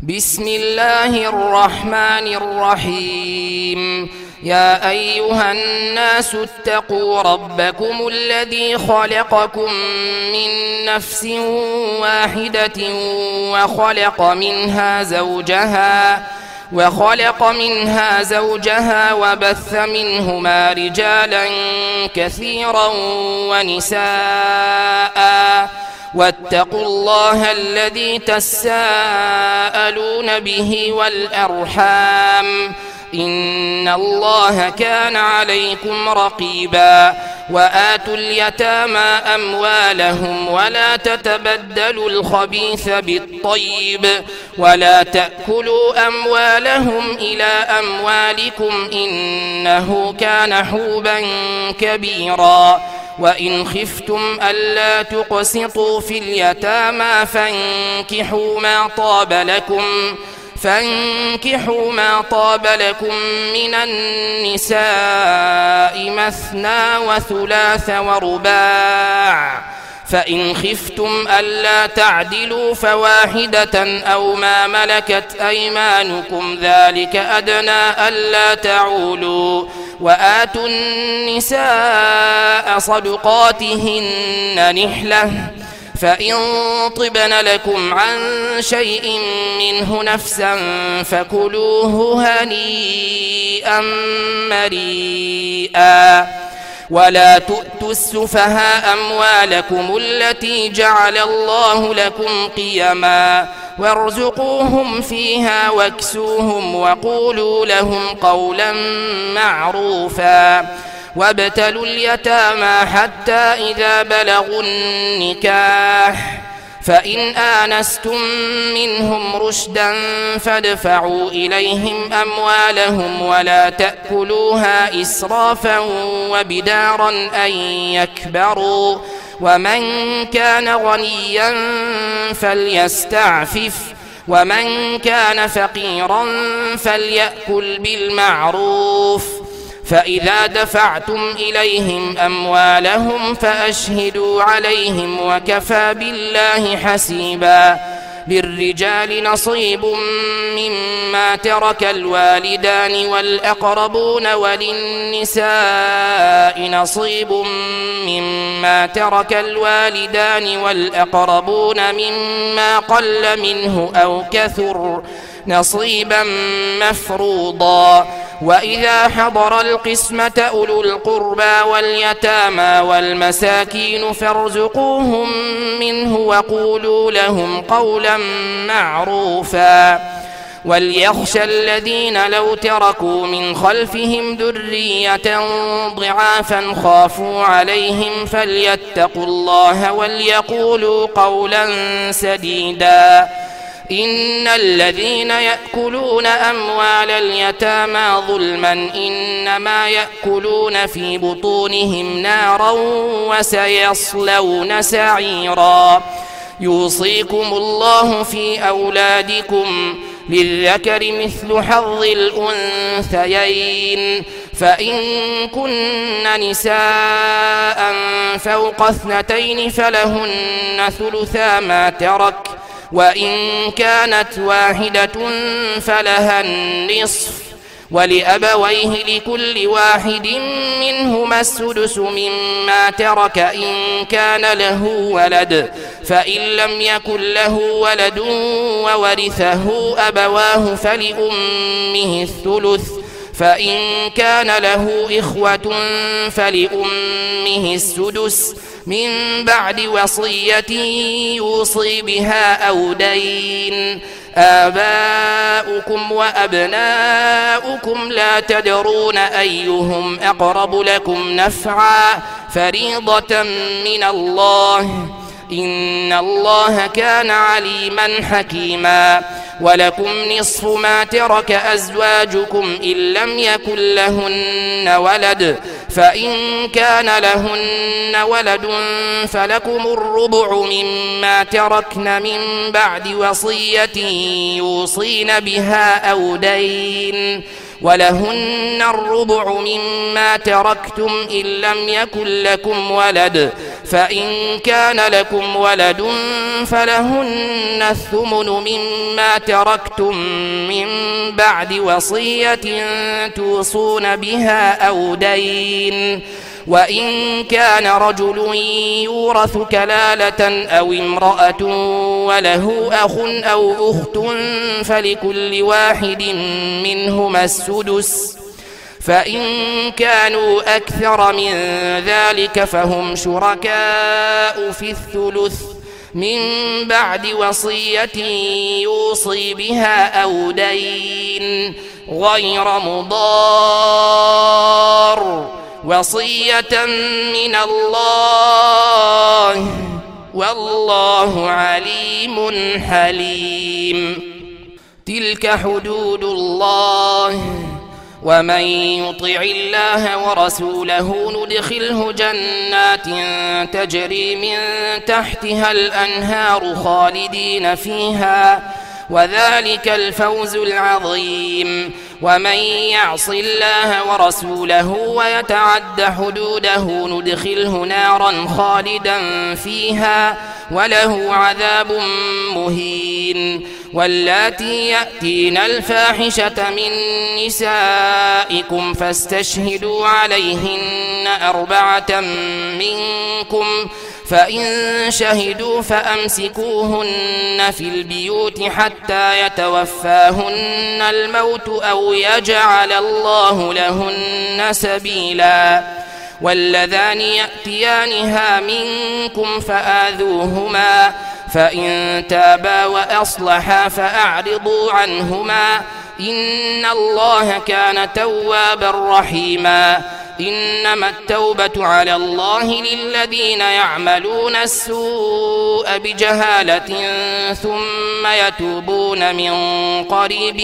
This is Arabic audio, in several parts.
بسم الله الرحمن الرحيم. يا أيها الناس اتقوا ربكم الذي خلقكم من نفس واحدة وخلق منها زوجها وبث منهما رجالا كثيرا ونساء واتقوا الله الذي تساءلون به والأرحام إن الله كان عليكم رقيبا. وآتوا اليتامى أموالهم ولا تتبدلوا الخبيث بالطيب ولا تأكلوا أموالهم إلى أموالكم إنه كان حوبا كبيرا. وإن خفتم ألا تقسطوا في اليتامى فانكحوا ما طاب لكم من النساء مثنى وثلاث ورباع، فإن خفتم ألا تعدلوا فواحدة أو ما ملكت أيمانكم ذلك أدنى ألا تعولوا. وآتوا النساء صدقاتهن نحلة، فإن طبن لكم عن شيء منه نفسا فكلوه هنيئا مريئا. ولا تؤتوا السفهاء أموالكم التي جعل الله لكم قيما وارزقوهم فيها واكسوهم وقولوا لهم قولا معروفا. وابتلوا اليتامى حتى إذا بلغوا النكاح، فإن آنستم منهم رشدا فادفعوا إليهم أموالهم ولا تأكلوها إسرافا وبدارا أن يكبروا. ومن كان غنيا فليستعفف ومن كان فقيرا فليأكل بالمعروف. فإذا دفعتم إليهم أموالهم فأشهدوا عليهم وكفى بالله حسيبا. للرجال نصيب مما ترك الوالدان والأقربون وللنساء نصيب مما ترك الوالدان والأقربون مما قل منه أو كثر نصيبا مفروضا. وإذا حضر القسمة أولو القربى واليتامى والمساكين فارزقوهم منه وقولوا لهم قولا معروفا. وليخشى الذين لو تركوا من خلفهم ذرية ضعافا خافوا عليهم فليتقوا الله وليقولوا قولا سديدا. إن الذين يأكلون أموال اليتامى ظلما إنما يأكلون في بطونهم نارا وسيصلون سعيرا. يوصيكم الله في أولادكم للذكر مثل حظ الأنثيين، فإن كن نساء فوق 2 فلهن ثلثا ما ترك، وإن كانت واحدة فلها النصف، ولأبويه لكل واحد منهما السدس مما ترك إن كان له ولد، فإن لم يكن له ولد وورثه أبواه فلأمه الثلث، فإن كان له إخوة فلأمه السدس من بعد وصية يوصي بها أو دين. آباؤكم وأبناؤكم لا تدرون أيهم أقرب لكم نفعا فريضة من الله إن الله كان عليما حكيما. ولكم نصف ما ترك أزواجكم إن لم يكن لهن ولد، فإن كان لهن ولد فلكم الربع مما تركن من بعد وصية يوصين بها أو دين. ولهن الربع مما تركتم إن لم يكن لكم ولد، فإن كان لكم ولد فلهن الثمن مما تركتم من بعد وصية توصون بها أو دين. وإن كان رجل يورث كلالة أو امرأة وله أخ أو أخت فلكل واحد منهما السدس، فإن كانوا أكثر من ذلك فهم شركاء في الثلث من بعد وصية يوصي بها أو دين غير مضار، وصية من الله والله عليم حليم. تلك حدود الله، ومن يطع الله ورسوله ندخله جنات تجري من تحتها الأنهار خالدين فيها، وذلك الفوز العظيم. ومن يعص الله ورسوله ويتعد حدوده ندخله نارا خالدا فيها وله عذاب مهين. واللاتي يأتين الفاحشة من نسائكم فاستشهدوا عليهن 4 منكم، فإن شهدوا فأمسكوهن في البيوت حتى يتوفاهن الموت أو يجعل الله لهن سبيلا. واللذان يأتيانها منكم فآذوهما، فإن تابا وأصلحا فأعرضوا عنهما، إن الله كان توابا رحيما. إنما التوبة على الله للذين يعملون السوء بجهالة ثم يتوبون من قريب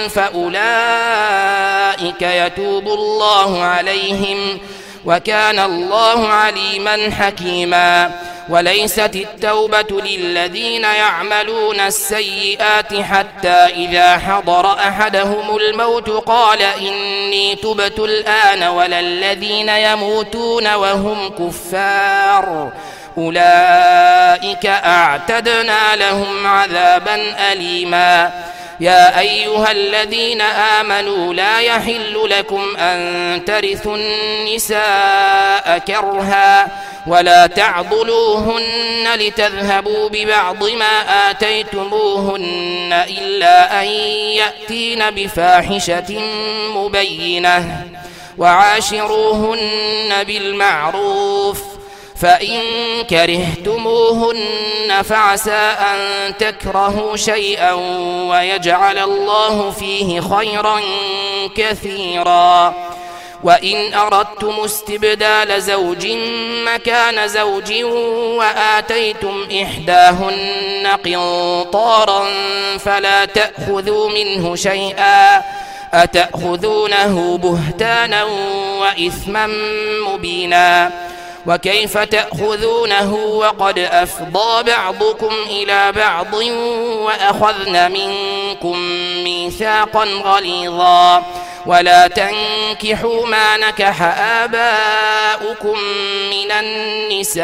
فأولئك يتوب الله عليهم، وكان الله عليما حكيما. وليست التوبة للذين يعملون السيئات حتى إذا حضر أحدهم الموت قال إني تبت الآن، ولا الذين يموتون وهم كفار، أولئك أعتدنا لهم عذابا أليما. يا أيها الذين آمنوا لا يحل لكم أن ترثوا النساء كرها ولا تعضلوهن لتذهبوا ببعض ما آتيتموهن إلا أن يأتين بفاحشة مبينة، وعاشروهن بالمعروف، فإن كرهتموهن فعسى أن تكرهوا شيئا ويجعل الله فيه خيرا كثيرا. وإن أردتم استبدال زوج مكان زوج وآتيتم إحداهن قنطارا فلا تأخذوا منه شيئا، أتأخذونه بهتانا وإثما مبينا. وكيف تأخذونه وقد أفضى بعضكم إلى بعض وأخذن منكم ميثاقا غليظا. ولا تنكحوا ما نكح آباؤكم من النساء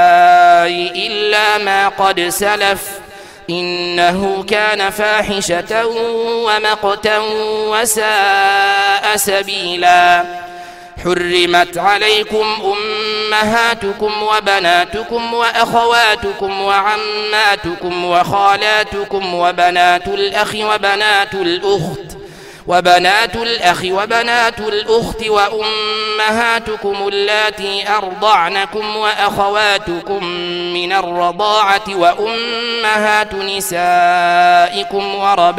إلا ما قد سلف، إنه كان فاحشة ومقتا وساء سبيلا. حرمت عليكم أمهاتكم وبناتكم وأخواتكم وعماتكم وخالاتكم وبنات الأخ وبنات الأخت وأمهاتكم اللاتي أرضعنكم وأخواتكم من الرضاعة وأمهات نسائكم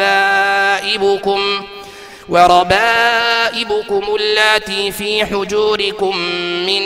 وربائبكم اللاتي في حجوركم من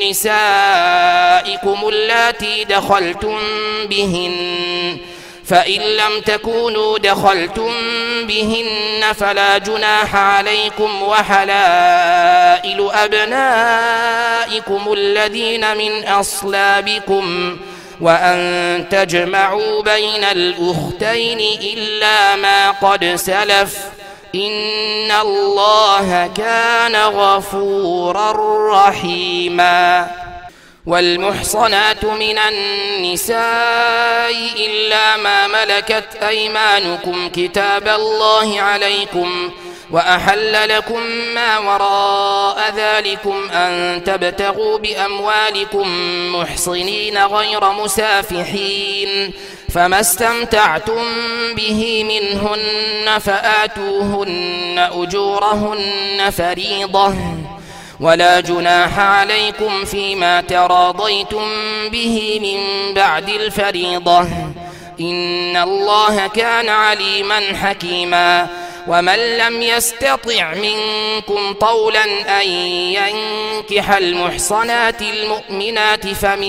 نسائكم اللاتي دخلتم بهن، فإن لم تكونوا دخلتم بهن فلا جناح عليكم، وحلائل أبنائكم الذين من أصلابكم، وأن تجمعوا بين الأختين إلا ما قد سلف، إن الله كان غفورا رحيما. والمحصنات من النساء إلا ما ملكت أيمانكم كتاب الله عليكم، وأحل لكم ما وراء ذلكم أن تبتغوا بأموالكم محصنين غير مسافحين، فما استمتعتم به منهن فآتوهن أجورهن فريضة، ولا جناح عليكم فيما تراضيتم به من بعد الفريضة، إن الله كان عليما حكيما. ومن لم يستطع منكم طولا أن ينكح المحصنات المؤمنات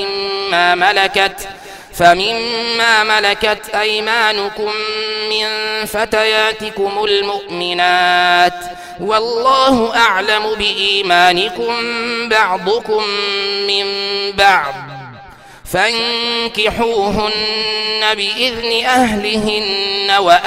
فمما ملكت أيمانكم من فتياتكم المؤمنات، والله أعلم بإيمانكم بعضكم من بعض، فانكحوهن بإذن أهلهن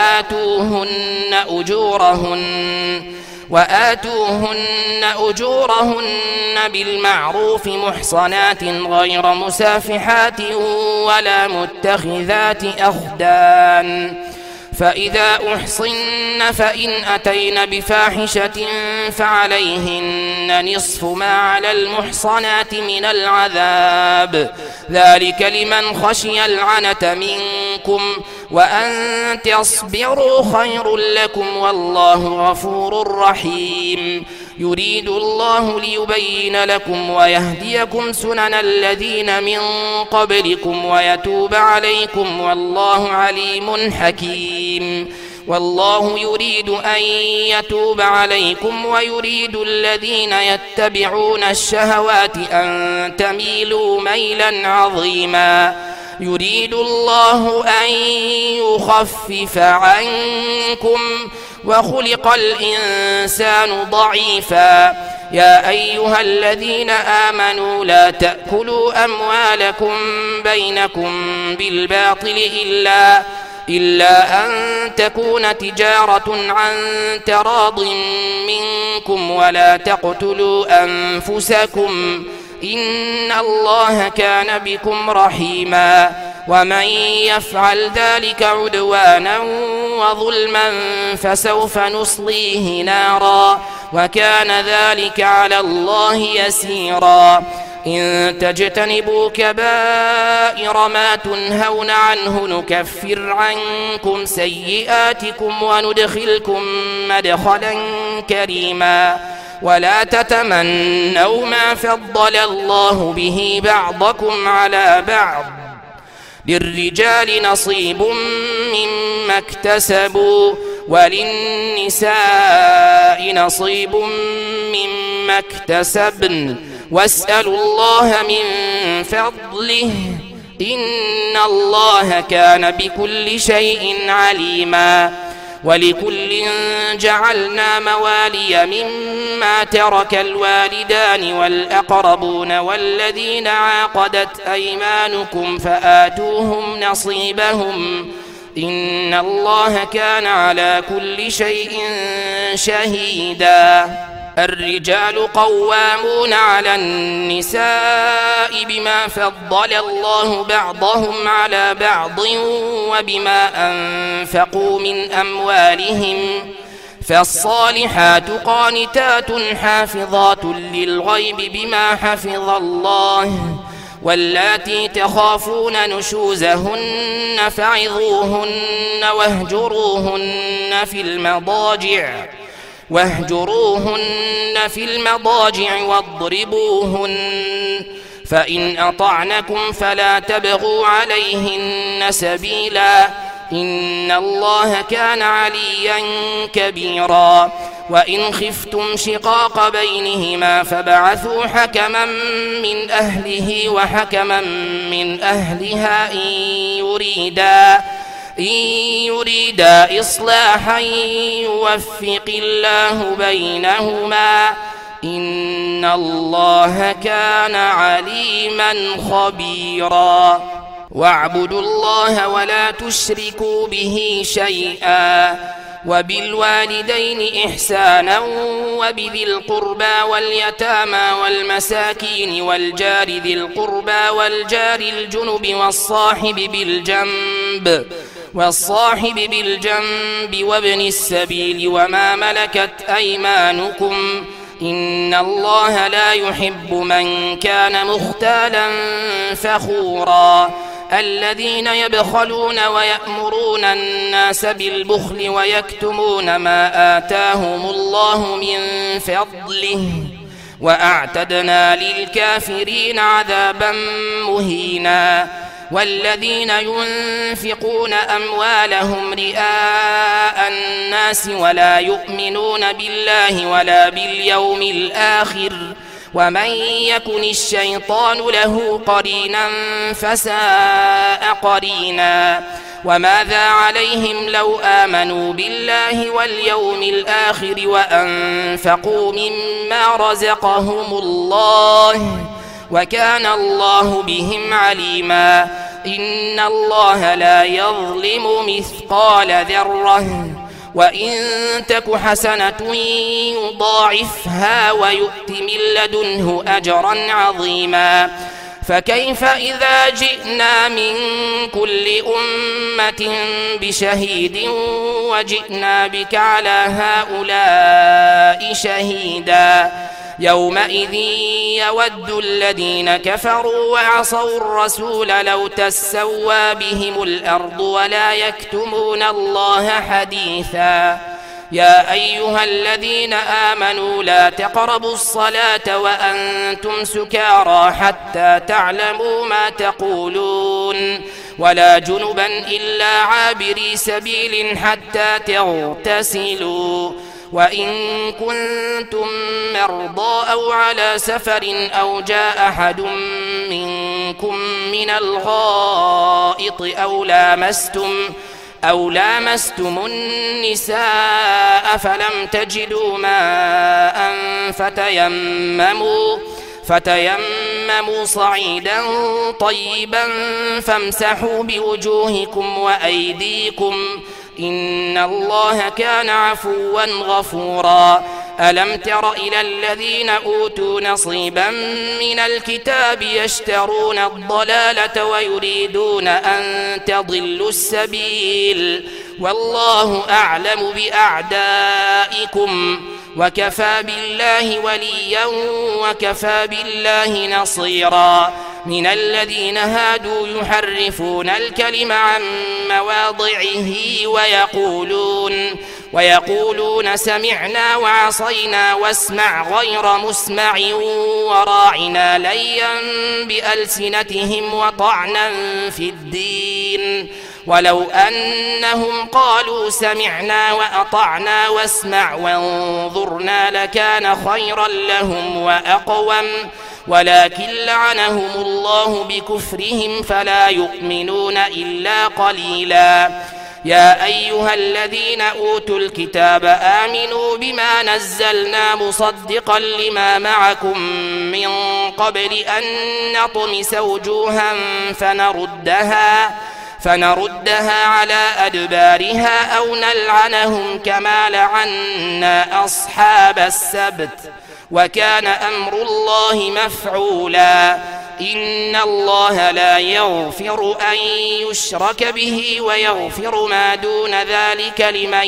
وآتوهن أجورهن بالمعروف محصنات غير مسافحات ولا متخذات أخدان، فإذا أحصن فإن أتين بفاحشة فعليهن نصف ما على المحصنات من العذاب، ذلك لمن خشي العنة منكم، وأن تصبروا خير لكم، والله غفور رحيم. يريد الله ليبين لكم ويهديكم سنن الذين من قبلكم ويتوب عليكم، والله عليم حكيم. والله يريد أن يتوب عليكم ويريد الذين يتبعون الشهوات أن تميلوا ميلا عظيما. يريد الله أن يخفف عنكم وخلق الإنسان ضعيفا. يا أيها الذين آمنوا لا تأكلوا أموالكم بينكم بالباطل إلا أن تكون تجارة عن تراض منكم، ولا تقتلوا أنفسكم إن الله كان بكم رحيما. ومن يفعل ذلك عدوانا وظلما فسوف نصليه نارا، وكان ذلك على الله يسيرا. إن تجتنبوا كبائر ما تنهون عنه نكفر عنكم سيئاتكم وندخلكم مدخلا كريما. ولا تتمنوا ما فضل الله به بعضكم على بعض، للرجال نصيب مما اكتسبوا وللنساء نصيب مما اكتسبن، واسألوا الله من فضله إن الله كان بكل شيء عليما. ولكل جعلنا موالي مما ترك الوالدان والأقربون والذين عاقدت أيمانكم فآتوهم نصيبهم إن الله كان على كل شيء شهيدا. الرجال قوامون على النساء بما فضل الله بعضهم على بعض وبما أنفقوا من أموالهم، فالصالحات قانتات حافظات للغيب بما حفظ الله، واللاتي تخافون نشوزهن فعظوهن واهجروهن في المضاجع واضربوهن، فإن أطعنكم فلا تبغوا عليهن سبيلا إن الله كان عليا كبيرا. وإن خفتم شقاق بينهما فابعثوا حكما من أهله وحكما من أهلها إن يريدا إصلاحا يوفق الله بينهما إن الله كان عليما خبيرا. واعبدوا الله ولا تشركوا به شيئا وبالوالدين إحسانا وبذي القربى واليتامى والمساكين والجار ذي القربى والجار الجنب والصاحب بالجنب وابن السبيل وما ملكت أيمانكم إن الله لا يحب من كان مختالا فخورا الذين يبخلون ويأمرون الناس بالبخل ويكتمون ما آتاهم الله من فضله وأعتدنا للكافرين عذابا مهينا والذين ينفقون أموالهم رئاء الناس ولا يؤمنون بالله ولا باليوم الآخر ومن يكن الشيطان له قرينا فساء قرينا وماذا عليهم لو آمنوا بالله واليوم الآخر وأنفقوا مما رزقهم الله وكان الله بهم عليما إن الله لا يظلم مثقال ذرة وإن تك حسنة يضاعفها ويؤت من لدنه أجرا عظيما فكيف إذا جئنا من كل أمة بشهيد وجئنا بك على هؤلاء شهيدا يومئذ يود الذين كفروا وعصوا الرسول لو تسوى بهم الأرض ولا يكتمون الله حديثا يا أيها الذين آمنوا لا تقربوا الصلاة وأنتم سكارى حتى تعلموا ما تقولون ولا جنبا إلا عابري سبيل حتى تغتسلوا وإن كنتم مرضى أو على سفر أو جاء أحد منكم من الغائط أو لامستم النساء فلم تجدوا ماء فتيمموا صعيدا طيبا فامسحوا بوجوهكم وأيديكم إن الله كان عفوا غفورا ألم تر إلى الذين أوتوا نصيبا من الكتاب يشترون الضلالة ويريدون أن تضلوا السبيل والله أعلم بأعدائكم وكفى بالله وليا وكفى بالله نصيرا من الذين هادوا يحرفون الكلم عن مواضعه ويقولون سمعنا وعصينا واسمع غير مسمع وراعنا ليا بألسنتهم وطعنا في الدين ولو أنهم قالوا سمعنا وأطعنا واسمع وانظرنا لكان خيرا لهم وأقوم ولكن لعنهم الله بكفرهم فلا يؤمنون إلا قليلا يا أيها الذين أوتوا الكتاب آمنوا بما نزلنا مصدقا لما معكم من قبل أن نطمس وجوها فنردها على أدبارها أو نلعنهم كما لعنا أصحاب السبت وكان أمر الله مفعولا إن الله لا يغفر أن يشرك به ويغفر ما دون ذلك لمن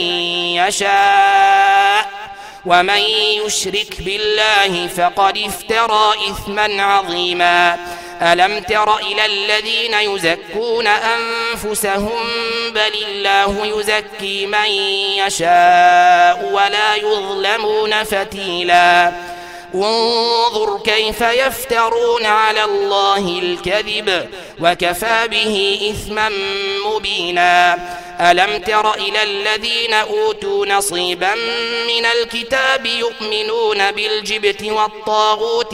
يشاء ومن يشرك بالله فقد افترى إثما عظيما ألم تر إلى الذين يزكون أنفسهم بل الله يزكي من يشاء ولا يظلمون فتيلا انظر كيف يفترون على الله الكذب وكفى به إثما مبينا ألم تر إلى الذين أوتوا نصيبا من الكتاب يؤمنون بالجبت والطاغوت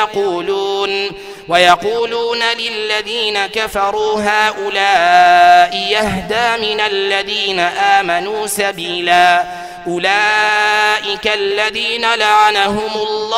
ويقولون للذين كفروا هؤلاء يهدى من الذين آمنوا سبيلا أولئك الذين لعنهم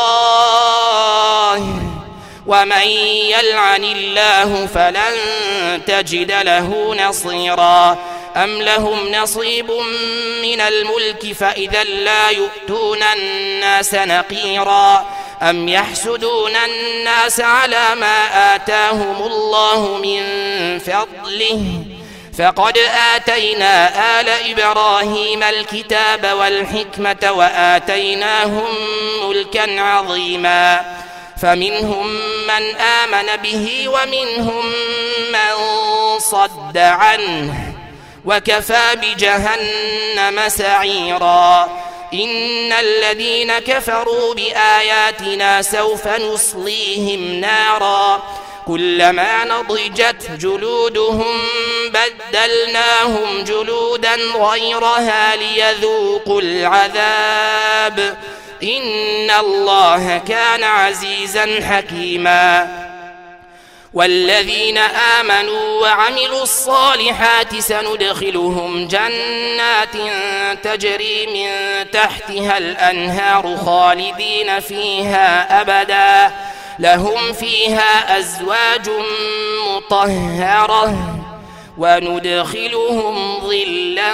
الله ومن يلعن الله فلن تجد له نصيرا أم لهم نصيب من الملك فإذا لا يؤتون الناس نقيرا أم يحسدون الناس على ما آتاهم الله من فضله فقد آتينا آل إبراهيم الكتاب والحكمة وآتيناهم ملكا عظيما فمنهم من آمن به ومنهم من صد عنه وكفى بجهنم سعيرا إن الذين كفروا بآياتنا سوف نصليهم نارا كلما نضجت جلودهم بدلناهم جلودا غيرها ليذوقوا العذاب إن الله كان عزيزا حكيما والذين آمنوا وعملوا الصالحات سندخلهم جنات تجري من تحتها الأنهار خالدين فيها أبدا لهم فيها أزواج مطهرة وندخلهم ظلا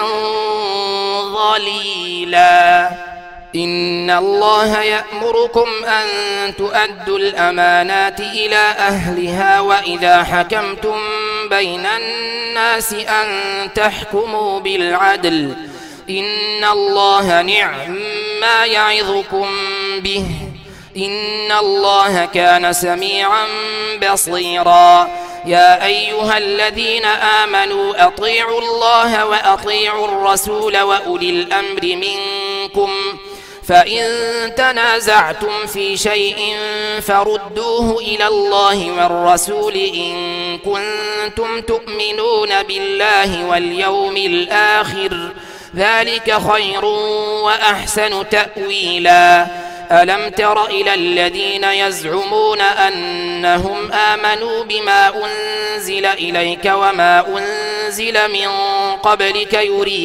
ظليلا إن الله يأمركم أن تؤدوا الأمانات إلى أهلها وإذا حكمتم بين الناس أن تحكموا بالعدل إن الله نعم ما يعظكم به إن الله كان سميعا بصيرا يا أيها الذين آمنوا أطيعوا الله وأطيعوا الرسول وأولي الأمر منكم فإن تنازعتم في شيء فردوه إلى الله والرسول إن كنتم تؤمنون بالله واليوم الآخر ذلك خير وأحسن تأويلا ألم تر إلى الذين يزعمون أنهم آمنوا بما أنزل إليك وما أنزل من قبلك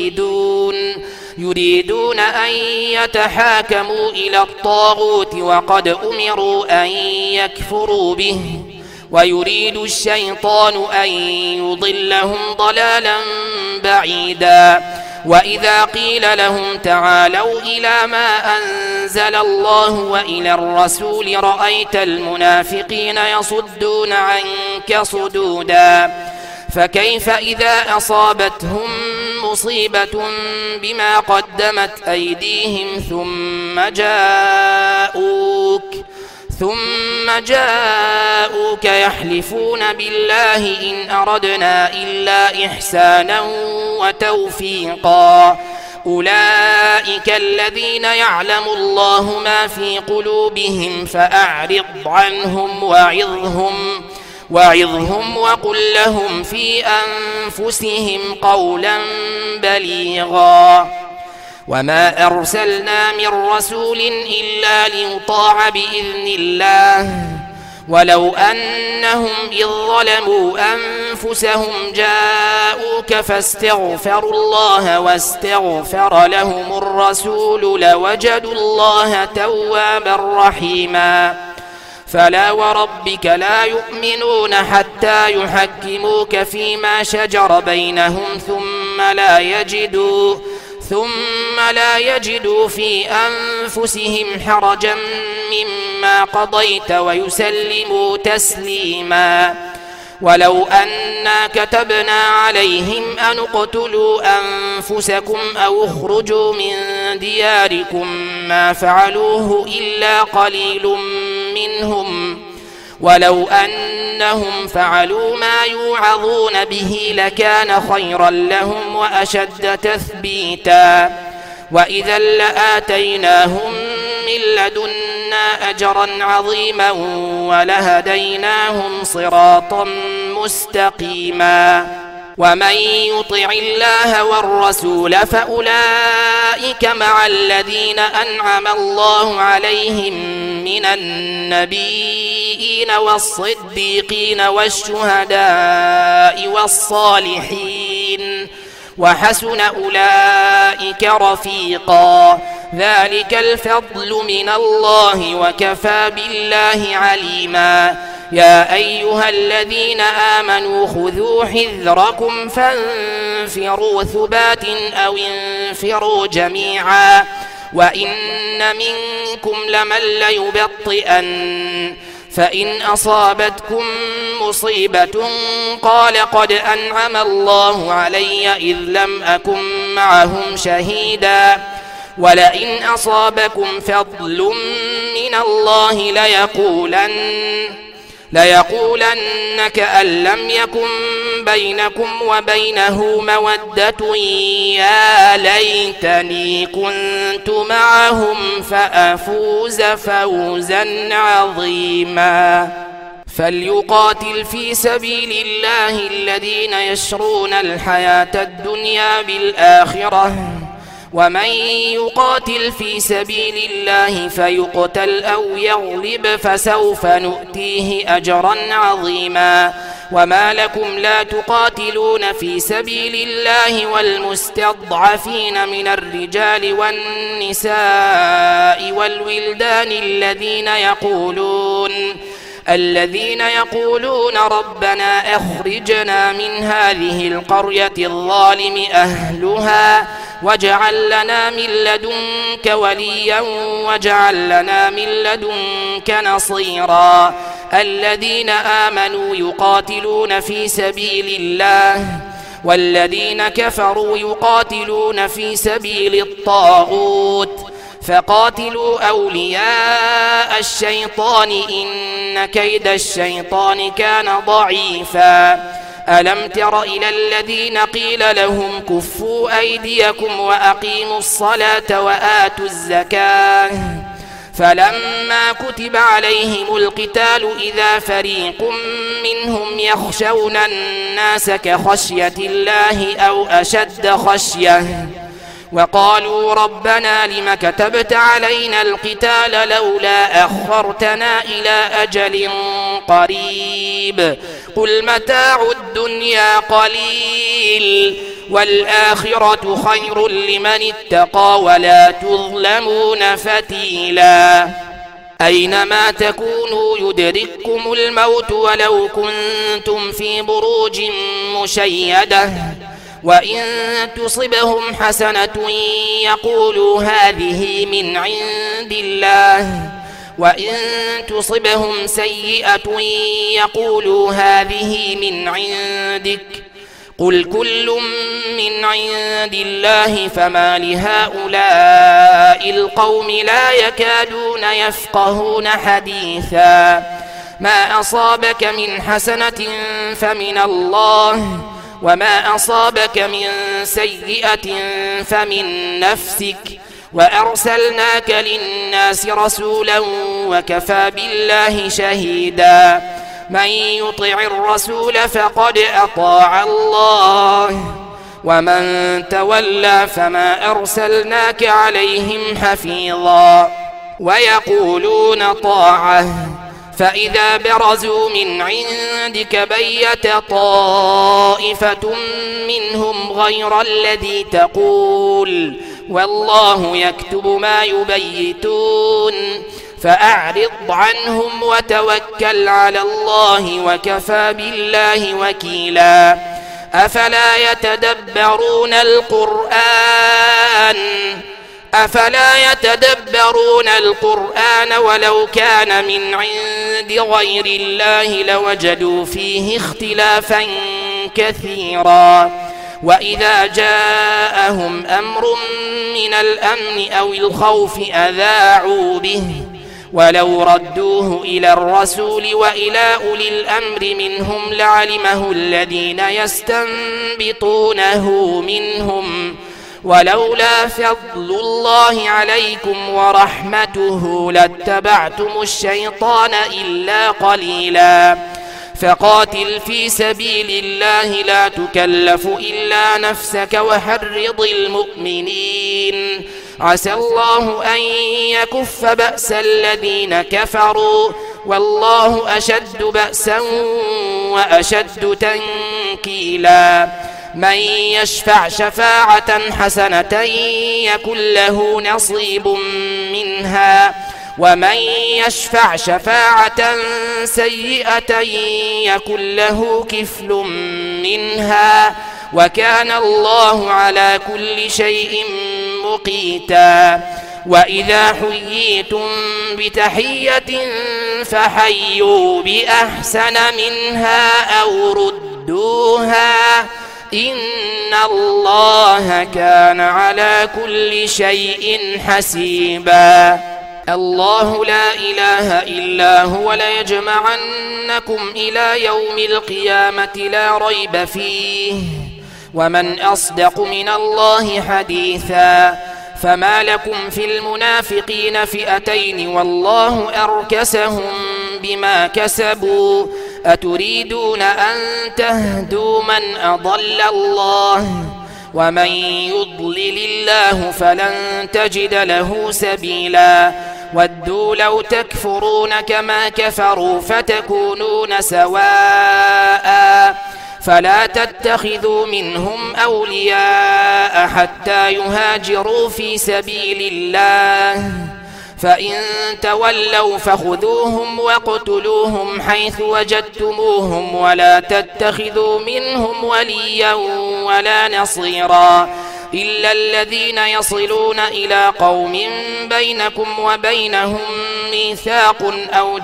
يريدون أن يتحاكموا إلى الطاغوت وقد أمروا أن يكفروا به ويريد الشيطان أن يضلهم ضلالا بعيدا وإذا قيل لهم تعالوا إلى ما أنزل الله وإلى الرسول رأيت المنافقين يصدون عنك صدودا فكيف إذا أصابتهم مصيبة بما قدمت أيديهم ثم جاءوك يحلفون بالله إن أردنا إلا إحسانا وتوفيقا أولئك الذين يعلم الله ما في قلوبهم فأعرض عنهم وعظهم وقل لهم في أنفسهم قولا بليغا وما أرسلنا من رسول إلا ليطاع بإذن الله ولو أنهم إذ ظلموا أنفسهم جاءوك فاستغفروا الله واستغفر لهم الرسول لوجدوا الله توابا رحيما فلا وربك لا يؤمنون حتى يحكموك فيما شجر بينهم ثم لا يجدوا في أنفسهم حرجا مما قضيت ويسلموا تسليما ولو أنا كتبنا عليهم أن اقتلوا أنفسكم أو اخرجوا من دياركم ما فعلوه إلا قليل منهم ولو أنهم فعلوا ما يوعظون به لكان خيرا لهم وأشد تثبيتا وإذا لآتيناهم من لدنا أجرا عظيما ولهديناهم صراطا مستقيما ومن يطع الله والرسول فأولئك مع الذين أنعم الله عليهم من النبيين والصديقين والشهداء والصالحين وحسن أولئك رفيقا ذلك الفضل من الله وكفى بالله عليما يا أيها الذين آمنوا خذوا حذركم فانفروا ثبات أو انفروا جميعا وإن منكم لمن ليبطئن فإن أصابتكم مصيبة قال قد أنعم الله علي إذ لم أكن معهم شهيدا ولئن أصابكم فضل من الله ليقولن كأن لم يكن بينكم وبينه مودة يا ليتني كنت معهم فأفوز فوزا عظيما فليقاتل في سبيل الله الذين يشرون الحياة الدنيا بالآخرة ومن يقاتل في سبيل الله فيقتل أو يغلب فسوف نؤتيه أجرا عظيما وما لكم لا تقاتلون في سبيل الله والمستضعفين من الرجال والنساء والولدان الذين يقولون ربنا أخرجنا من هذه القرية الظالم أهلها واجعل لنا من لدنك وليا واجعل لنا من لدنك نصيرا الذين آمنوا يقاتلون في سبيل الله والذين كفروا يقاتلون في سبيل الطاغوت فقاتلوا أولياء الشيطان إن كيد الشيطان كان ضعيفا ألم تر إلى الذين قيل لهم كفوا أيديكم وأقيموا الصلاة وآتوا الزكاة فلما كتب عليهم القتال إذا فريق منهم يخشون الناس كخشية الله أو أشد خشية وقالوا ربنا لم كتبت علينا القتال لولا أخرتنا إلى أجل قريب قل متاع الدنيا قليل والآخرة خير لمن اتقى ولا تظلمون فتيلا أينما تكونوا يدرككم الموت ولو كنتم في بروج مشيدة وإن تصبهم حسنة يقولوا هذه من عند الله وإن تصبهم سيئة يقولوا هذه من عندك قل كل من عند الله فما لهؤلاء القوم لا يكادون يفقهون حديثا ما أصابك من حسنة فمن الله وما أصابك من سيئة فمن نفسك وأرسلناك للناس رسولا وكفى بالله شهيدا من يطع الرسول فقد أطاع الله ومن تولى فما أرسلناك عليهم حفيظا ويقولون طاعة فإذا برزوا من عندك بيت طائفة منهم غير الذي تقول والله يكتب ما يبيتون فأعرض عنهم وتوكل على الله وكفى بالله وكيلا أفلا يتدبرون القرآن ولو كان من عند غير الله لوجدوا فيه اختلافا كثيرا وإذا جاءهم أمر من الأمن أو الخوف أذاعوا به ولو ردوه إلى الرسول وإلى أولي الأمر منهم لعلمه الذين يستنبطونه منهم ولولا فضل الله عليكم ورحمته لاتبعتم الشيطان إلا قليلا فقاتل في سبيل الله لا تكلف إلا نفسك وحرض المؤمنين عسى الله أن يكف بأس الذين كفروا والله أشد بأسا وأشد تنكيلا من يشفع شفاعة حسنة يكن له نصيب منها ومن يشفع شفاعة سيئة يكن له كفل منها وكان الله على كل شيء مقيتا. وإذا حييتم بتحية فحيوا بأحسن منها أو ردوها إن الله كان على كل شيء حسيبا. الله لا إله إلا هو ليجمعنكم إلى يوم القيامة لا ريب فيه ومن أصدق من الله حديثا. فما لكم في المنافقين فئتين والله أركسهم بما كسبوا أتريدون أن تهدوا من أضل الله ومن يضلل الله فلن تجد له سبيلا. ودوا لو تكفرون كما كفروا فتكونون سواء فلا تتخذوا منهم أولياء حتى يهاجروا في سبيل الله فإن تولوا فخذوهم واقتلوهم حيث وجدتموهم ولا تتخذوا منهم وليا ولا نصيرا إلا الذين يصلون إلى قوم بينكم وبينهم ميثاق أو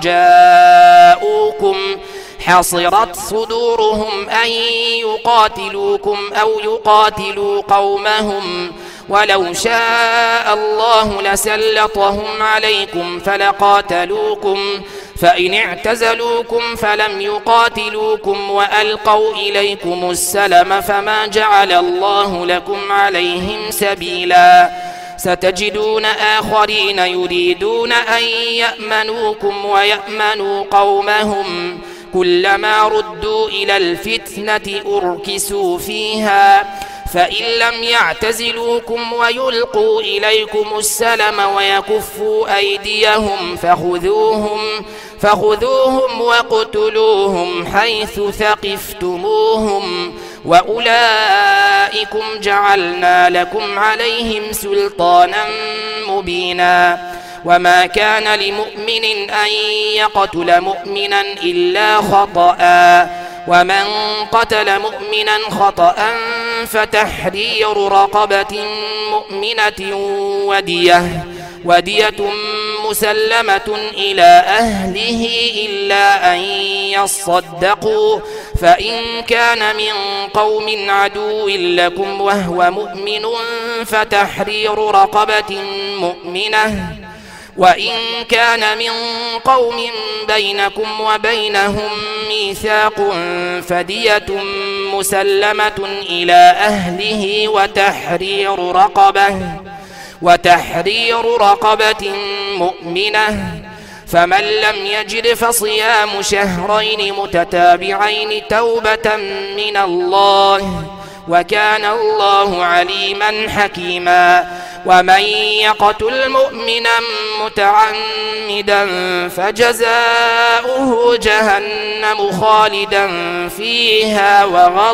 جاءوكم حصرت صدورهم أن يقاتلوكم أو يقاتلوا قومهم ولو شاء الله لسلطهم عليكم فلقاتلوكم فإن اعتزلوكم فلم يقاتلوكم وألقوا إليكم السلم فما جعل الله لكم عليهم سبيلا. ستجدون آخرين يريدون أن يأمنوكم ويأمنوا قومهم كلما ردوا إلى الفتنة أركسوا فيها فإن لم يعتزلوكم ويلقوا إليكم السلم ويكفوا أيديهم فخذوهم واقتلوهم حيث ثقفتموهم وأولئكم جعلنا لكم عليهم سلطانا مبينا. وما كان لمؤمن أن يقتل مؤمنا إلا خطأ ومن قتل مؤمنا خطأ فتحرير رقبة مؤمنة ودية مسلمة إلى أهله إلا أن يصدقوا فإن كان من قوم عدو لكم وهو مؤمن فتحرير رقبة مؤمنة وإن كان من قوم بينكم وبينهم ميثاق فدية مسلمة إلى أهله وتحرير رقبة مؤمنة فمن لم يجد فصيام شهرين متتابعين توبة من الله وكان الله عليما حكيما. ومن يقتل مؤمنا متعمدا فجزاؤه جهنم خالدا فيها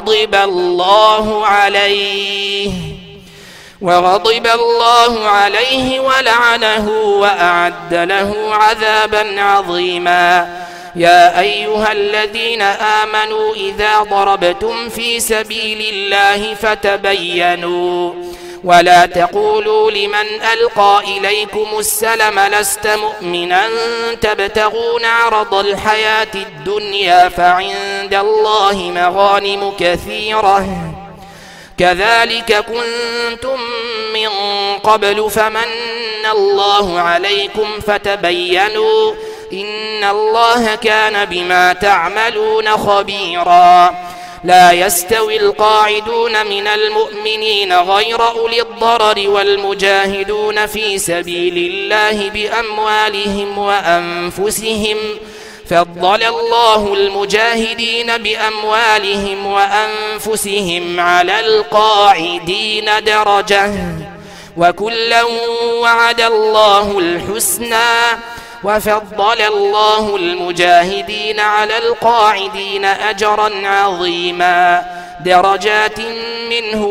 وغضب الله عليه ولعنه وأعد له عذابا عظيما. يا أيها الذين آمنوا إذا ضربتم في سبيل الله فتبينوا ولا تقولوا لمن ألقى إليكم السلم لست مؤمنا تبتغون عرض الحياة الدنيا فعند الله مغانم كثيرة كذلك كنتم من قبل فمن الله عليكم فتبينوا إن الله كان بما تعملون خبيرا. لا يستوي القاعدون من المؤمنين غير أولي الضرر والمجاهدون في سبيل الله بأموالهم وأنفسهم فضل الله المجاهدين بأموالهم وأنفسهم على القاعدين درجة وكلا وعد الله الحسنى وفضل الله المجاهدين على القاعدين أجرا عظيما درجات منه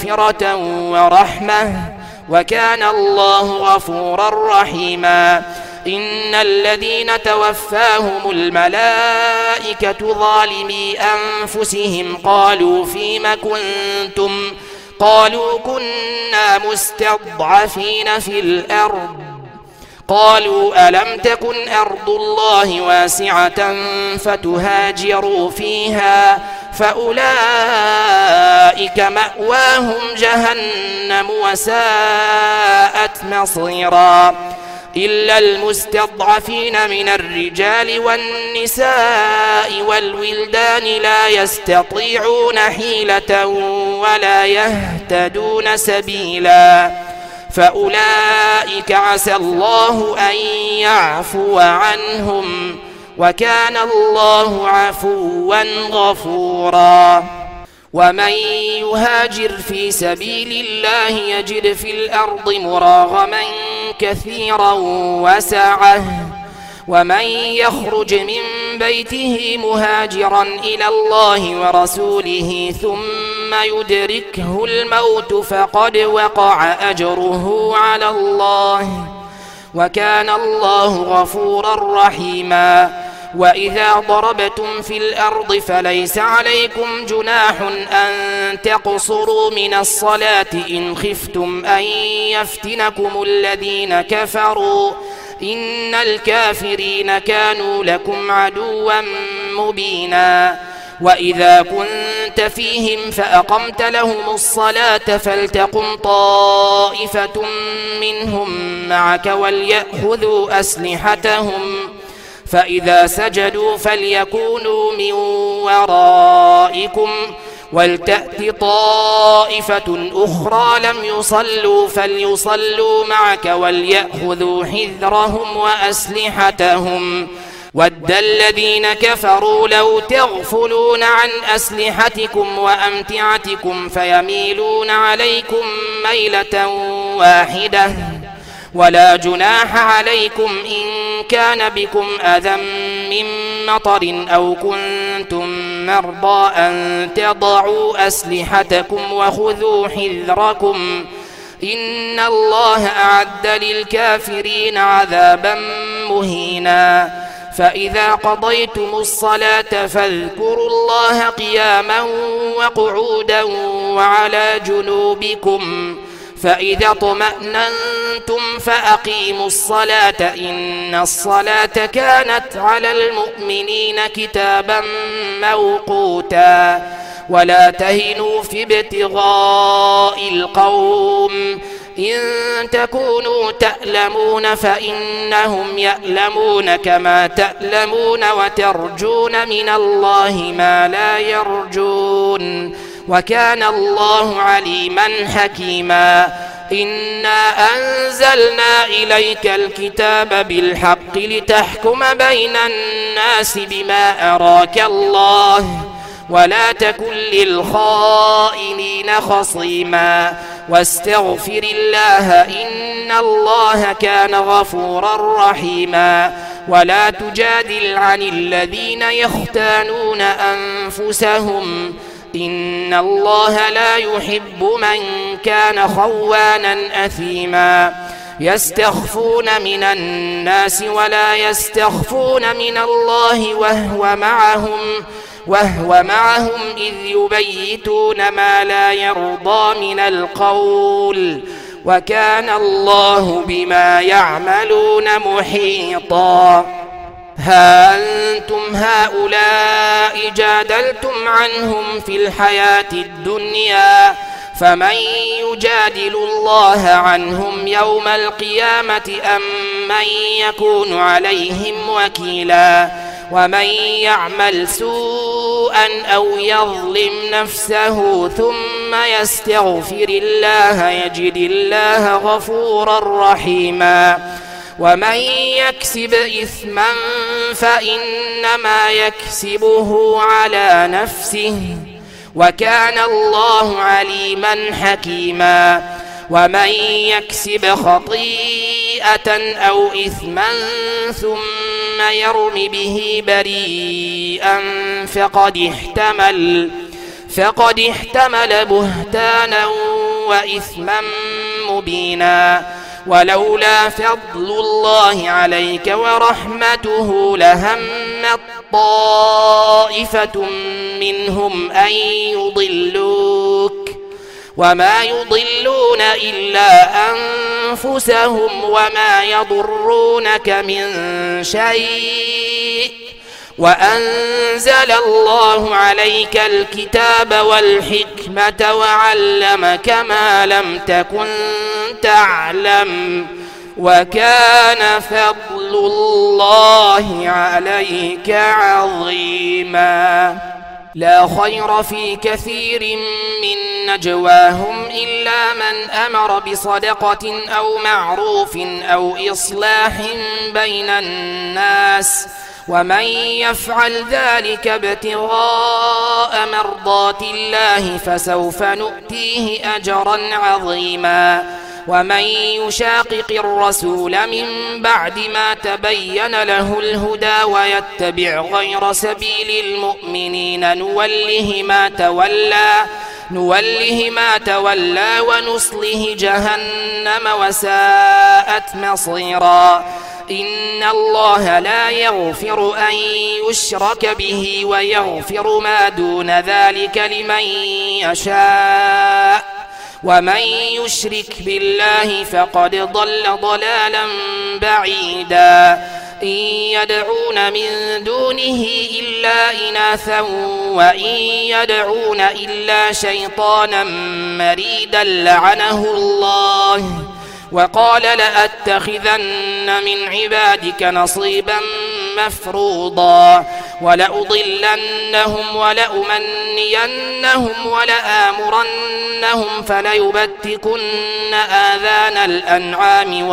ومغفرة ورحمة وكان الله غفورا رحيما. إن الذين توفاهم الملائكة ظالمي أنفسهم قالوا فيم كنتم قالوا كنا مستضعفين في الأرض قالوا ألم تكن أرض الله واسعة فتهاجروا فيها فأولئك مأواهم جهنم وساءت مصيرا إلا المستضعفين من الرجال والنساء والولدان لا يستطيعون حيلة ولا يهتدون سبيلا فأولئك عسى الله أن يعفو عنهم وكان الله عفوا غفورا ومن يهاجر في سبيل الله يجد في الأرض مراغما كثيرا وسعة ومن يخرج من بيته مهاجرا إلى الله ورسوله ثم يدركه الموت فقد وقع أجره على الله وكان الله غفورا رحيما وإذا ضربتم في الأرض فليس عليكم جناح أن تقصروا من الصلاة إن خفتم أن يفتنكم الذين كفروا إن الكافرين كانوا لكم عدوا مبينا وإذا كنت فيهم فأقمت لهم الصلاة فلتقم طائفة منهم معك وليأخذوا أسلحتهم فإذا سجدوا فليكونوا من ورائكم ولتأت طائفة أخرى لم يصلوا فليصلوا معك وليأخذوا حذرهم وأسلحتهم ود الذين كفروا لو تغفلون عن أسلحتكم وأمتعتكم فيميلون عليكم ميلة واحدة ولا جناح عليكم إن كان بكم أذى من مطر أو كنتم مرضى أن تضعوا أسلحتكم وخذوا حذركم إن الله أعد للكافرين عذابا مهينا فإذا قضيتم الصلاة فاذكروا الله قياما وقعودا وعلى جنوبكم فإذا اطمأننتم فأقيموا الصلاة إن الصلاة كانت على المؤمنين كتابا موقوتا ولا تهنوا في ابتغاء القوم إن تكونوا تألمون فإنهم يألمون كما تألمون وترجون من الله ما لا يرجون وكان الله عليما حكيما إنا أنزلنا إليك الكتاب بالحق لتحكم بين الناس بما أراك الله ولا تكن للخائنين خصيما واستغفر الله إن الله كان غفورا رحيما ولا تجادل عن الذين يختانون أنفسهم إن الله لا يحب من كان خوانا أثيما يستخفون من الناس ولا يستخفون من الله وهو معهم إذ يبيتون ما لا يرضى من القول وكان الله بما يعملون محيطا ها أنتم هؤلاء جادلتم عنهم في الحياة الدنيا فمن يجادل الله عنهم يوم القيامة أم من يكون عليهم وكيلا ومن يعمل سوءا أو يظلم نفسه ثم يستغفر الله يجد الله غفورا رحيما ومن يكسب إثما فإنما يكسبه على نفسه وكان الله عليما حكيما ومن يكسب خطيئة أو إثما ثم يرم به بريئا فقد احتمل بهتانا وإثما مبينا ولولا فضل الله عليك ورحمته لهمت طائفة منهم أن يضلوك وما يضلون إلا أنفسهم وما يضرونك من شيء وأنزل الله عليك الكتاب والحكمة وعلمك ما لم تكن تعلم وكان فضل الله عليك عظيما. لا خير في كثير من نجواهم إلا من أمر بصدقة أو معروف أو إصلاح بين الناس ومن يفعل ذلك ابتغاء مرضات الله فسوف نؤتيه أجرا عظيما. ومن يشاقق الرسول من بعد ما تبين له الهدى ويتبع غير سبيل المؤمنين نوله ما تولى ونصله جهنم وساءت مصيرا. إن الله لا يغفر أن يشرك به ويغفر ما دون ذلك لمن يشاء ومن يشرك بالله فقد ضل ضلالا بعيدا. إن يدعون من دونه إلا إناثا وإن يدعون إلا شيطانا مريدا لعنه الله وقال لأتخذن من عبادك نصيبا مفروضا ولأضلنهم ولأمنينهم ولآمرنهم فليبتكن آذان الأنعام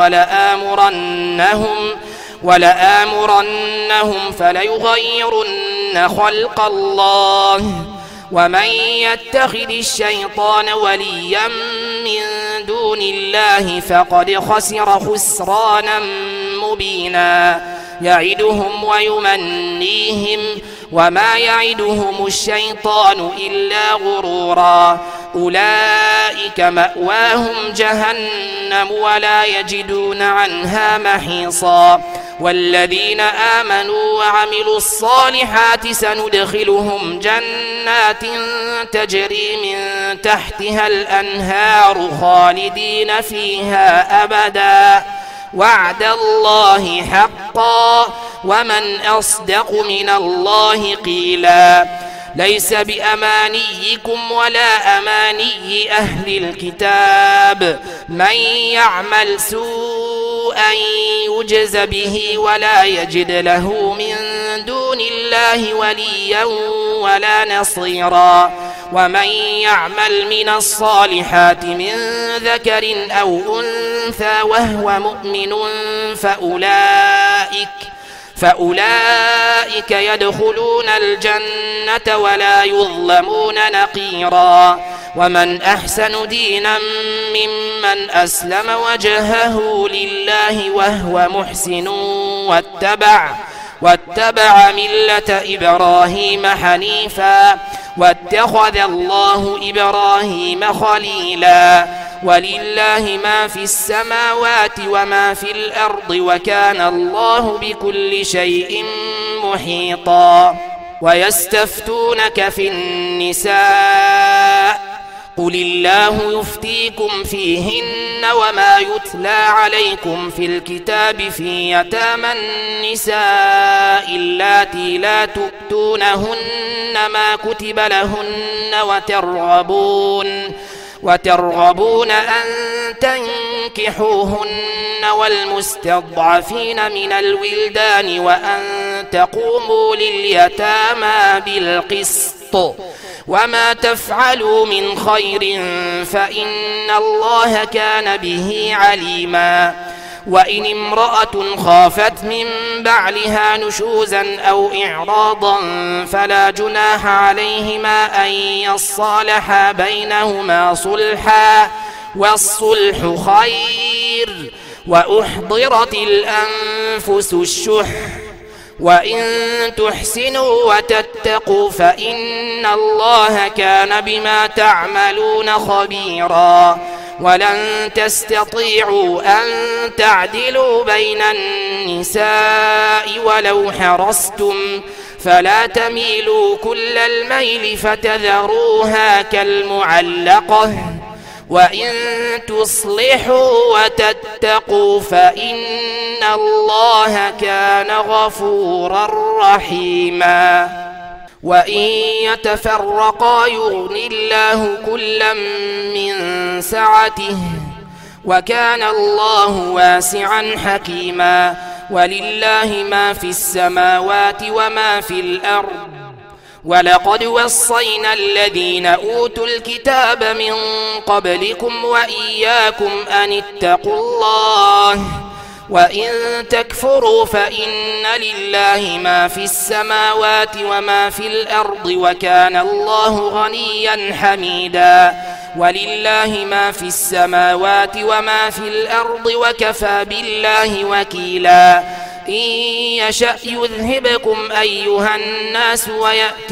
ولآمرنهم فليغيرن خلق الله ومن يتخذ الشيطان وليا من دون الله فقد خسر خسرانا مبينا. يعدهم ويمنيهم وما يعدهم الشيطان إلا غرورا. أولئك مأواهم جهنم ولا يجدون عنها محيصا. والذين آمنوا وعملوا الصالحات سندخلهم جنات تجري من تحتها الأنهار خالدين فيها أبدا وعد الله حقا ومن أصدق من الله قيلا. ليس بأمانيكم ولا أماني أهل الكتاب من يعمل سوءا يجز به ولا يجد له من دون الله وليا ولا نصيرا. ومن يعمل من الصالحات من ذكر أو أنثى وهو مؤمن فأولئك يدخلون الجنة ولا يظلمون نقيرا. ومن أحسن دينا ممن أسلم وجهه لله وهو محسن واتبع ملة إبراهيم حنيفا واتخذ الله إبراهيم خليلا. ولله ما في السماوات وما في الأرض وكان الله بكل شيء محيطا. ويستفتونك في النساء قل الله يفتيكم فيهن وما يتلى عليكم في الكتاب في يتامى النساء اللاتي لا تؤتونهن ما كتب لهن وترغبون أن تنكحوهن والمستضعفين من الولدان وأن تقوموا لليتامى بالقسط وما تفعلوا من خير فإن الله كان به عليما. وإن امرأة خافت من بعلها نشوزا أو إعراضا فلا جناح عليهما أن يصالحا بينهما صلحا والصلح خير. وأحضرت الأنفس الشح وإن تحسنوا وتتقوا فإن الله كان بما تعملون خبيرا. ولن تستطيعوا أن تعدلوا بين النساء ولو حرصتم فلا تميلوا كل الميل فتذروها كالمعلقة وإن تصلحوا وتتقوا فإن الله كان غفورا رحيما وإن يتفرقا يغن الله كلا من سعته وكان الله واسعا حكيما ولله ما في السماوات وما في الأرض ولقد وصينا الذين أوتوا الكتاب من قبلكم وإياكم أن اتقوا الله وإن تكفروا فإن لله ما في السماوات وما في الأرض وكان الله غنيا حميدا ولله ما في السماوات وما في الأرض وكفى بالله وكيلا إن يشأ يذهبكم أيها الناس ويأت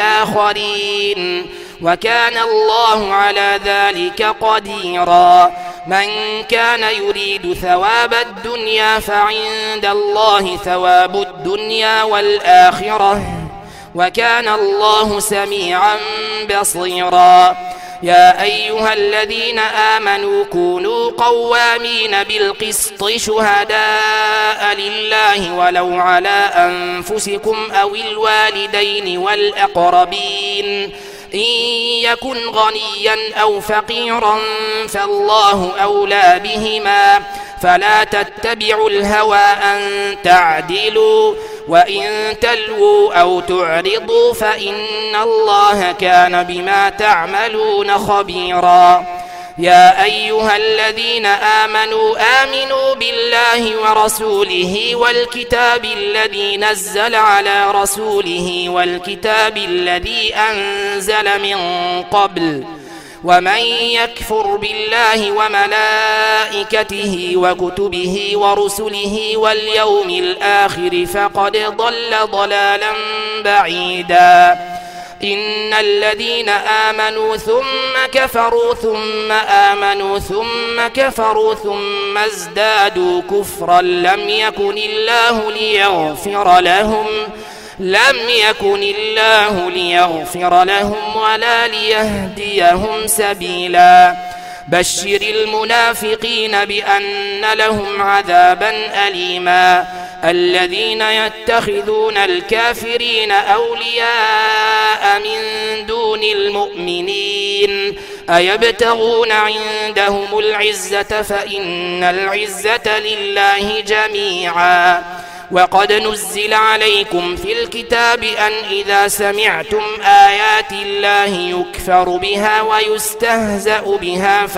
بآخرين وكان الله على ذلك قديرا من كان يريد ثواب الدنيا فعند الله ثواب الدنيا والآخرة وكان الله سميعا بصيرا يا أيها الذين آمنوا كونوا قوامين بالقسط شهداء لله ولو على أنفسكم أو الوالدين والأقربين إن يكن غنيا أو فقيرا فالله أولى بهما فلا تتبعوا الهوى أن تعدلوا وإن تلووا أو تعرضوا فإن الله كان بما تعملون خبيرا يا أيها الذين آمنوا بالله ورسوله والكتاب الذي نزل على رسوله والكتاب الذي أنزل من قبل ومن يكفر بالله وملائكته وكتبه ورسله واليوم الآخر فقد ضل ضلالا بعيدا إن الذين آمنوا ثم كفروا ثم آمنوا ثم كفروا ثم ازدادوا كفرا لم يكن الله ليغفر لهم ولا ليهديهم سبيلا بشر المنافقين بأن لهم عذابا أليما الذين يتخذون الكافرين أولياء من دون المؤمنين أيبتغون عندهم العزة فإن العزة لله جميعا وقد نزل عليكم في الكتاب أن إذا سمعتم آيات الله يكفر بها ويستهزأ بها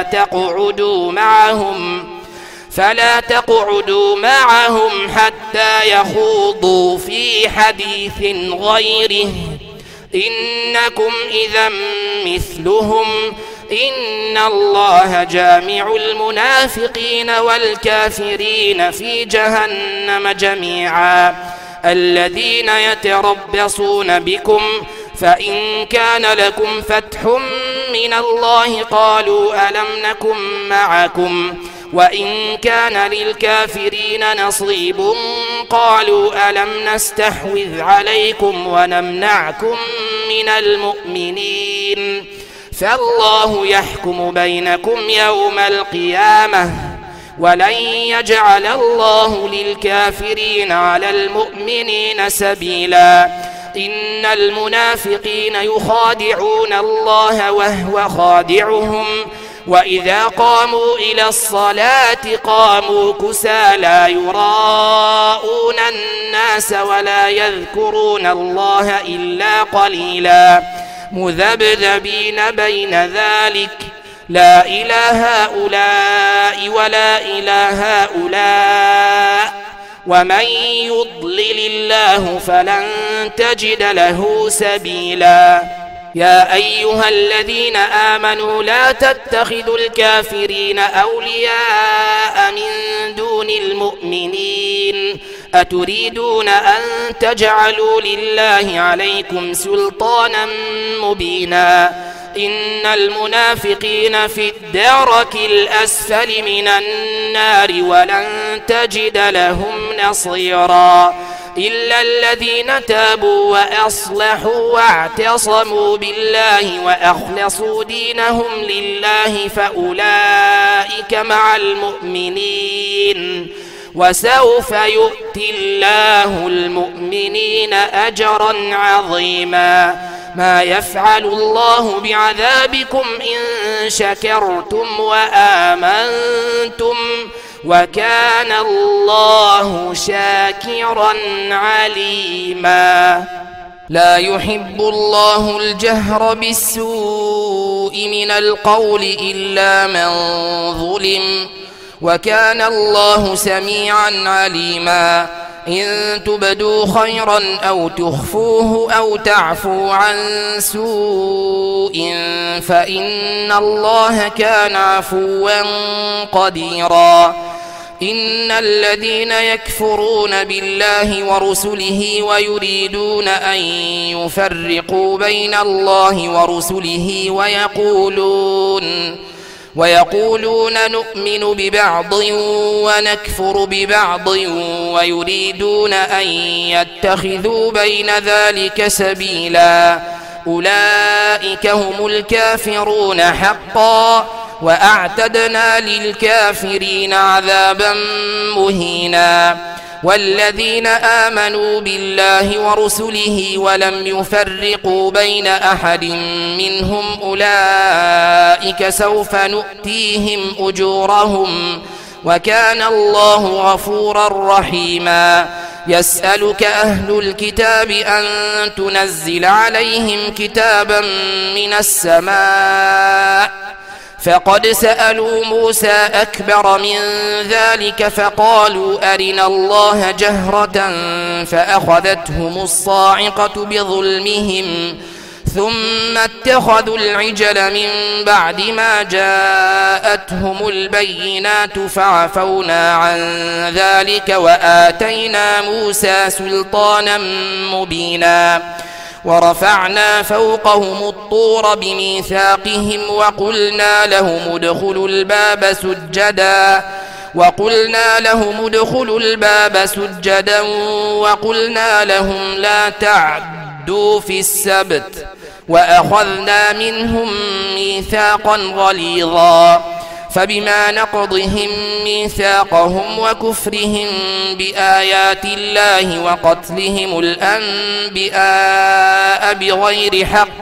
فلا تقعدوا معهم حتى يخوضوا في حديث غيره إنكم إذا مثلهم إن الله جامع المنافقين والكافرين في جهنم جميعا الذين يتربصون بكم فإن كان لكم فتح من الله قالوا ألم نكن معكم وإن كان للكافرين نصيب قالوا ألم نستحوذ عليكم ونمنعكم من المؤمنين فالله يحكم بينكم يوم القيامة ولن يجعل الله للكافرين على المؤمنين سبيلا إن المنافقين يخادعون الله وهو خادعهم وإذا قاموا إلى الصلاة قاموا كسالى يراءون الناس ولا يذكرون الله إلا قليلا مذبذبين بين ذلك لا إله هؤلاء ولا إله هؤلاء ومن يضلل الله فلن تجد له سبيلا يا أيها الذين آمنوا لا تتخذوا الكافرين أولياء من دون المؤمنين أتريدون أن تجعلوا لله عليكم سلطانا مبينا إن المنافقين في الدرك الأسفل من النار ولن تجد لهم نصيرا إلا الذين تابوا وأصلحوا واعتصموا بالله وأخلصوا دينهم لله فأولئك مع المؤمنين وسوف يؤتي الله المؤمنين أجرا عظيما ما يفعل الله بعذابكم إن شكرتم وآمنتم وكان الله شاكرا عليما لا يحب الله الجهر بالسوء من القول إلا من ظلم وكان الله سميعا عليما إن تبدوا خيرا أو تخفوه أو تعفوا عن سوء فإن الله كان عفوا قديرا إن الذين يكفرون بالله ورسله ويريدون أن يفرقوا بين الله ورسله ويقولون نؤمن ببعض ونكفر ببعض ويريدون أن يتخذوا بين ذلك سبيلا أولئك هم الكافرون حقا وأعتدنا للكافرين عذابا مهينا والذين آمنوا بالله ورسله ولم يفرقوا بين أحد منهم أولئك سوف نؤتيهم أجورهم وكان الله غفورا رحيما يسألك أهل الكتاب أن تنزل عليهم كتابا من السماء فقد سألوا موسى أكبر من ذلك فقالوا أرنا الله جهرة فأخذتهم الصاعقة بظلمهم ثم اتخذوا العجل من بعد ما جاءتهم البينات فعفونا عن ذلك وآتينا موسى سلطانا مبينا ورفعنا فوقهم الطور بميثاقهم وقلنا لهم ادخلوا الباب سجدا وقلنا لهم لا تعدوا في السبت وأخذنا منهم ميثاقا غليظا فبما نقضهم ميثاقهم وكفرهم بآيات الله وقتلهم الأنبياء بغير حق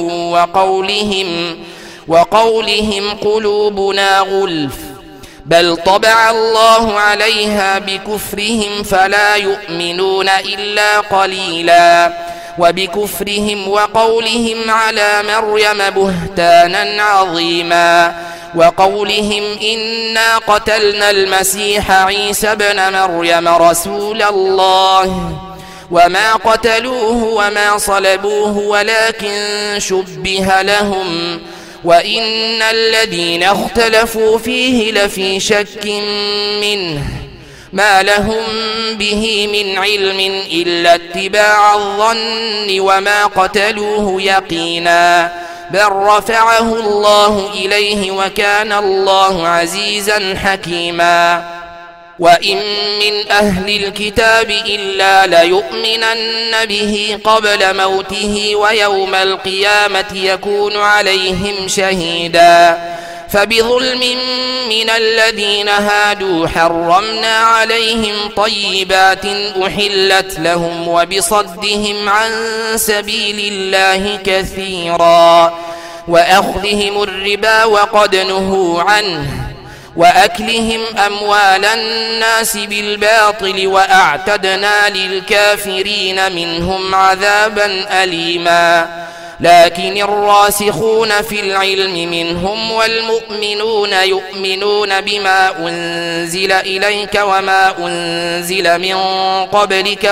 وقولهم قلوبنا غلف بل طبع الله عليها بكفرهم فلا يؤمنون إلا قليلا وبكفرهم وقولهم على مريم بهتانا عظيما وقولهم إنا قتلنا المسيح عيسى ابن مريم رسول الله وما قتلوه وما صلبوه ولكن شبه لهم وإن الذين اختلفوا فيه لفي شك منه ما لهم به من علم إلا اتباع الظن وما قتلوه يقينا بل رفعه الله إليه وكان الله عزيزا حكيما وإن من أهل الكتاب إلا ليؤمنن به قبل موته ويوم القيامة يكون عليهم شهيدا فبظلم من الذين هادوا حرمنا عليهم طيبات أحلت لهم وبصدهم عن سبيل الله كثيرا وأخذهم الربا وقد نهوا عنه وأكلهم أموال الناس بالباطل وأعتدنا للكافرين منهم عذابا أليما لكن الراسخون في العلم منهم والمؤمنون يؤمنون بما أنزل إليك وما أنزل من قبلك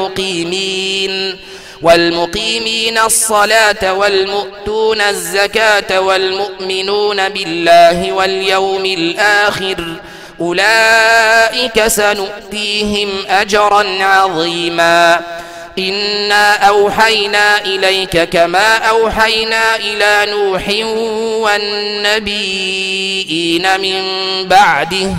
والمقيمين الصلاة والمؤتون الزكاة والمؤمنون بالله واليوم الآخر أولئك سنؤتيهم أجرا عظيما إنا أوحينا إليك كما أوحينا إلى نوح والنبيين من بعده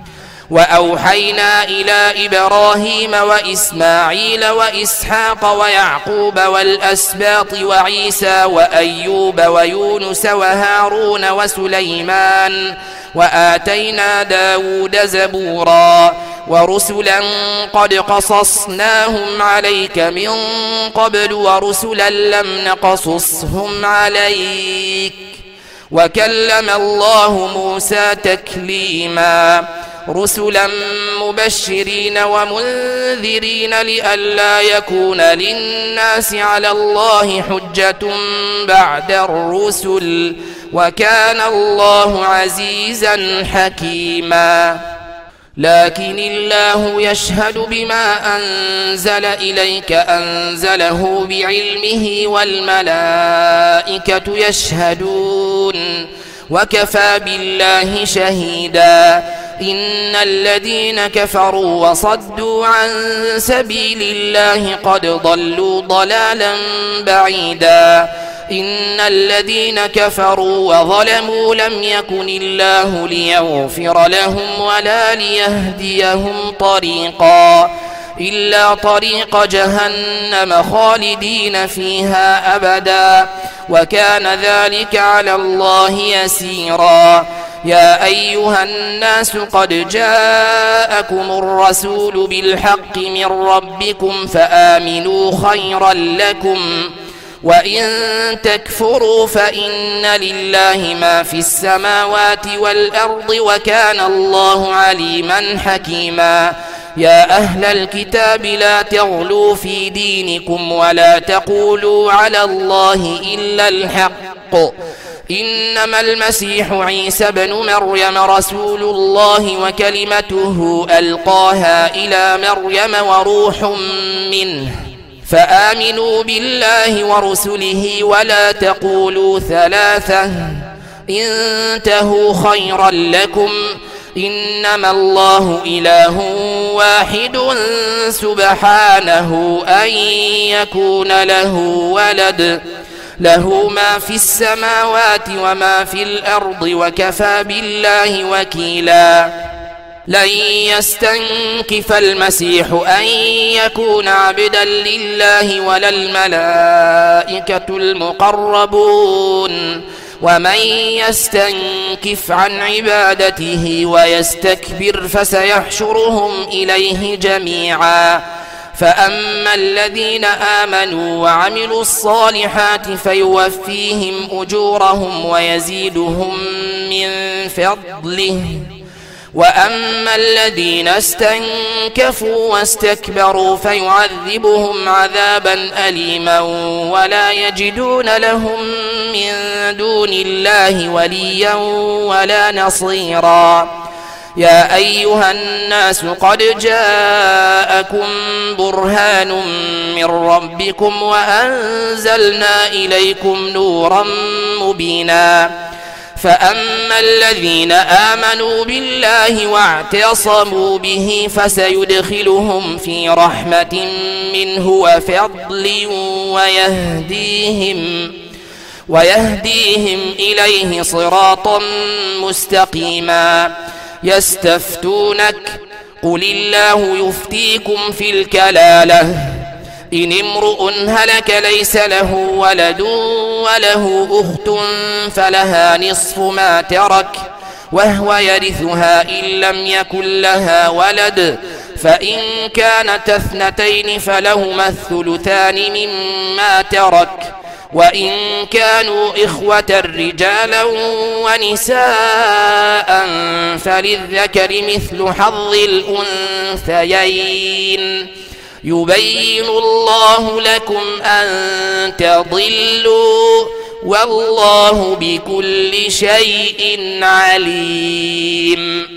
وأوحينا إلى إبراهيم وإسماعيل وإسحاق ويعقوب والأسباط وعيسى وأيوب ويونس وهارون وسليمان وآتينا داود زبورا ورسلا قد قصصناهم عليك من قبل ورسلا لم نقصصهم عليك وكلم الله موسى تكليما رسلا مبشرين ومنذرين لئلا يكون للناس على الله حجة بعد الرسل وكان الله عزيزا حكيما لكن الله يشهد بما أنزل إليك أنزله بعلمه والملائكة يشهدون وكفى بالله شهيدا إن الذين كفروا وصدوا عن سبيل الله قد ضلوا ضلالا بعيدا إن الذين كفروا وظلموا لم يكن الله ليغفر لهم ولا ليهديهم طريقا إلا طريق جهنم خالدين فيها أبدا وكان ذلك على الله يسيرا يا أيها الناس قد جاءكم الرسول بالحق من ربكم فآمنوا خيرا لكم وإن تكفروا فإن لله ما في السماوات والأرض وكان الله عليما حكيما يا أهل الكتاب لا تغلوا في دينكم ولا تقولوا على الله إلا الحق إنما المسيح عيسى بن مريم رسول الله وكلمته ألقاها إلى مريم وروح منه فآمنوا بالله ورسله ولا تقولوا ثلاثة انتهوا خيرا لكم إنما الله إله واحد سبحانه أن يكون له ولد له ما في السماوات وما في الأرض وكفى بالله وكيلا لن يستنكف المسيح أن يكون عبدا لله ولا الملائكة المقربون ومن يستنكف عن عبادته ويستكبر فسيحشرهم إليه جميعا فأما الذين آمنوا وعملوا الصالحات فيوفيهم أجورهم ويزيدهم من فضله وأما الذين استنكفوا واستكبروا فيعذبهم عذابا أليما ولا يجدون لهم من دون الله وليا ولا نصيرا يا أيها الناس قد جاءكم برهان من ربكم وأنزلنا إليكم نورا مبينا فأما الذين آمنوا بالله واعتصموا به فسيدخلهم في رحمة منه وفضل ويهديهم إليه صراطا مستقيما يستفتونك قل الله يفتيكم في الكلالة إن امرؤ هلك ليس له ولد وله أخت فلها نصف ما ترك وهو يرثها إن لم يكن لها ولد فإن كانت اثنتين فلهما الثلثان مما ترك وإن كانوا إخوة رجالا ونساء فللذكر مثل حظ الأنثيين يبين الله لكم أن تضلوا والله بكل شيء عليم.